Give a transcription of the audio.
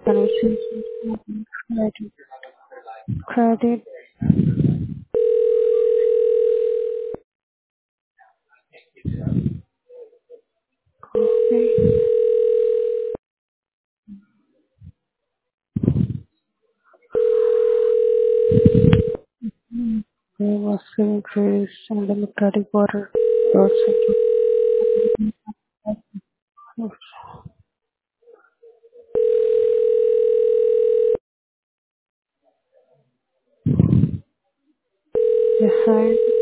Connections. Credit. Credit. Okay. There was increase and democratic water. Yes,